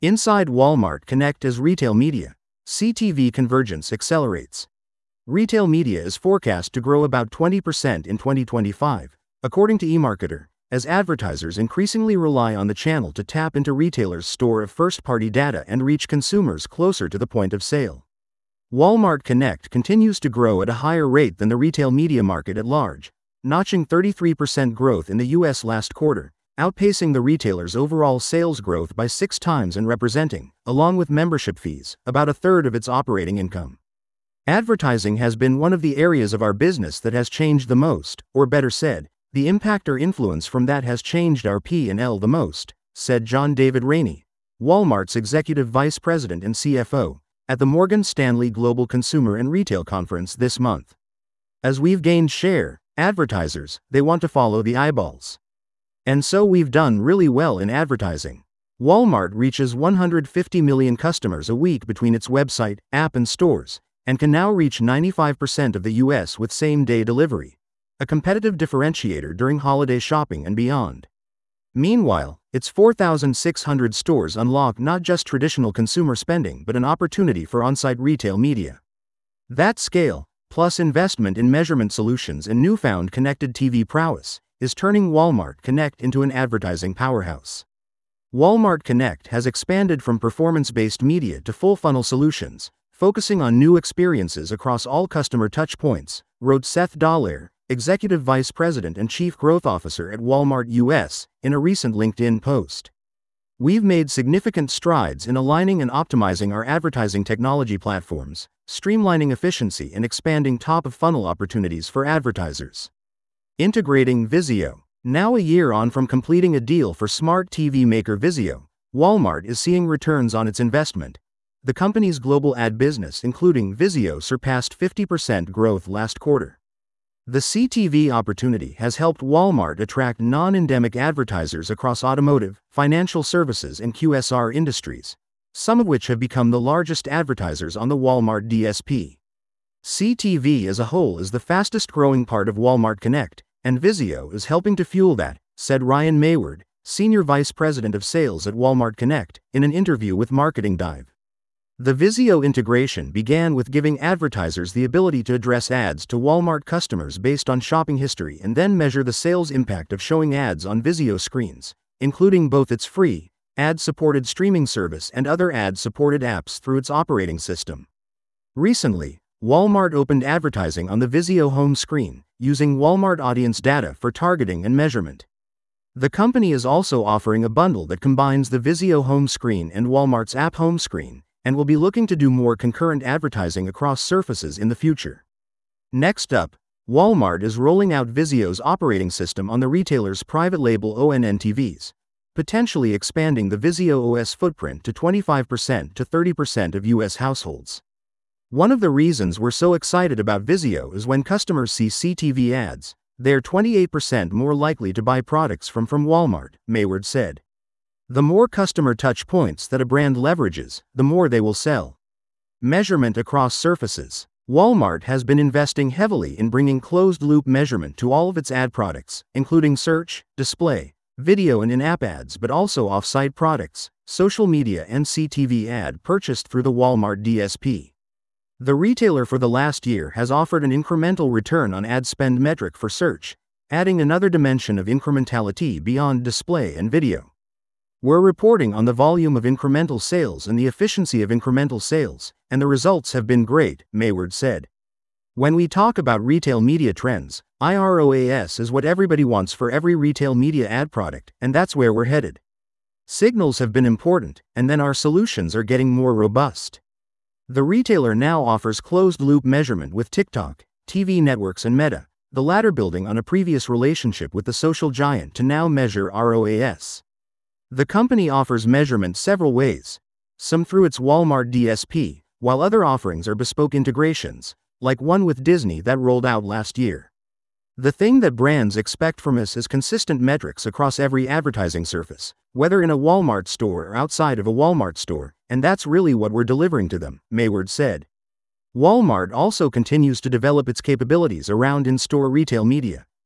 Inside Walmart Connect as retail media, CTV convergence accelerates. Retail media is forecast to grow about 20% in 2025, according to eMarketer, as advertisers increasingly rely on the channel to tap into retailers' store of first-party data and reach consumers closer to the point of sale. Walmart Connect continues to grow at a higher rate than the retail media market at large, notching 33% growth in the U.S. last quarter, outpacing the retailer's overall sales growth by 6 times and representing, along with membership fees, about a third of its operating income. Advertising has been one of the areas of our business that has changed the most, or better said, the impact or influence from that has changed our P&L the most, said John David Rainey, Walmart's Executive Vice President and CFO, at the Morgan Stanley Global Consumer and Retail Conference this month. As we've gained share, advertisers, they want to follow the eyeballs. And so we've done really well in advertising. Walmart reaches 150 million customers a week between its website, app and stores, and can now reach 95% of the U.S. with same-day delivery, a competitive differentiator during holiday shopping and beyond. Meanwhile, its 4,600 stores unlock not just traditional consumer spending but an opportunity for on-site retail media. That scale, plus investment in measurement solutions and newfound connected TV prowess, is turning Walmart Connect into an advertising powerhouse. Walmart Connect has expanded from performance-based media to full-funnel solutions, focusing on new experiences across all customer touchpoints, wrote Seth Dallaire, Executive Vice President and Chief Growth Officer at Walmart U.S., in a recent LinkedIn post. We've made significant strides in aligning and optimizing our advertising technology platforms, streamlining efficiency and expanding top-of-funnel opportunities for advertisers. Integrating Vizio. Now a year on from completing a deal for smart TV maker Vizio, Walmart is seeing returns on its investment. The company's global ad business, including Vizio, surpassed 50% growth last quarter. The CTV opportunity has helped Walmart attract non-endemic advertisers across automotive, financial services and QSR industries, some of which have become the largest advertisers on the Walmart DSP. CTV as a whole is the fastest-growing part of Walmart Connect, and Vizio is helping to fuel that, said Ryan Mayward, Senior Vice President of Sales at Walmart Connect, in an interview with Marketing Dive. The Vizio integration began with giving advertisers the ability to address ads to Walmart customers based on shopping history and then measure the sales impact of showing ads on Vizio screens, including both its free, ad-supported streaming service and other ad-supported apps through its operating system. Recently, Walmart opened advertising on the Vizio home screen, using Walmart audience data for targeting and measurement. The company is also offering a bundle that combines the Vizio home screen and Walmart's app home screen, and will be looking to do more concurrent advertising across surfaces in the future. Next up, Walmart is rolling out Vizio's operating system on the retailer's private label ONN TVs, potentially expanding the Vizio OS footprint to 25% to 30% of U.S. households. One of the reasons we're so excited about Vizio is when customers see CTV ads, they're 28% more likely to buy products from Walmart, Mayward said. The more customer touch points that a brand leverages, the more they will sell. Measurement across surfaces. Walmart has been investing heavily in bringing closed-loop measurement to all of its ad products, including search, display, video and in-app ads, but also off-site products, social media and CTV ad purchased through the Walmart DSP. The retailer for the last year has offered an incremental return on ad spend metric for search, adding another dimension of incrementality beyond display and video. We're reporting on the volume of incremental sales and the efficiency of incremental sales, and the results have been great, Mayward said. When we talk about retail media trends, IROAS is what everybody wants for every retail media ad product, and that's where we're headed. Signals have been important, and then our solutions are getting more robust. The retailer now offers closed-loop measurement with TikTok, TV networks and Meta, the latter building on a previous relationship with the social giant to now measure ROAS. The company offers measurement several ways, some through its Walmart DSP, while other offerings are bespoke integrations, like one with Disney that rolled out last year. The thing that brands expect from us is consistent metrics across every advertising surface, whether in a Walmart store or outside of a Walmart store, and that's really what we're delivering to them, Mayward said. Walmart also continues to develop its capabilities around in-store retail media,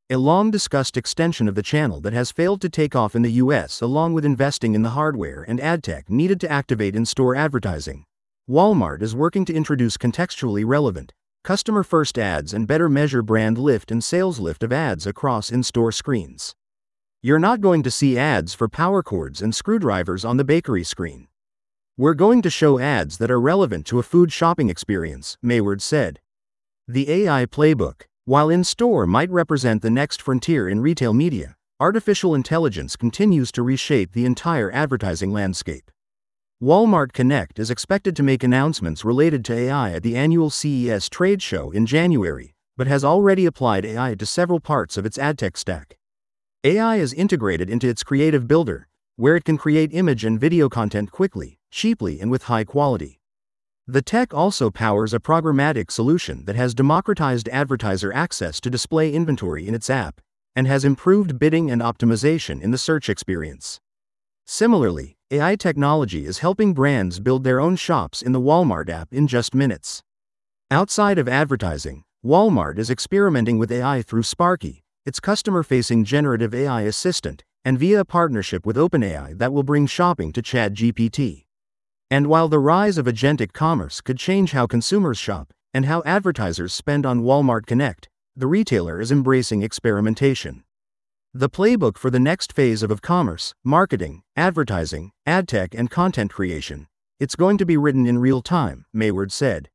a long-discussed extension of the channel that has failed to take off in the US, along with investing in the hardware and ad tech needed to activate in-store advertising. Walmart is working to introduce contextually relevant, customer-first ads and better measure brand lift and sales lift of ads across in-store screens. You're not going to see ads for power cords and screwdrivers on the bakery screen. We're going to show ads that are relevant to a food shopping experience, Mayward said. The AI playbook. While in-store might represent the next frontier in retail media, artificial intelligence continues to reshape the entire advertising landscape. Walmart Connect is expected to make announcements related to AI at the annual CES trade show in January, but has already applied AI to several parts of its ad tech stack. AI is integrated into its Creative Builder, where it can create image and video content quickly, cheaply, and with high quality. The tech also powers a programmatic solution that has democratized advertiser access to display inventory in its app, and has improved bidding and optimization in the search experience. Similarly, AI technology is helping brands build their own shops in the Walmart app in just minutes. Outside of advertising, Walmart is experimenting with AI through Sparky, its customer-facing generative AI assistant, and via a partnership with OpenAI that will bring shopping to ChatGPT. And while the rise of agentic commerce could change how consumers shop and how advertisers spend on Walmart Connect, the retailer is embracing experimentation. The playbook for the next phase of commerce, marketing, advertising, ad tech, and content creation, it's going to be written in real time, Mayward said.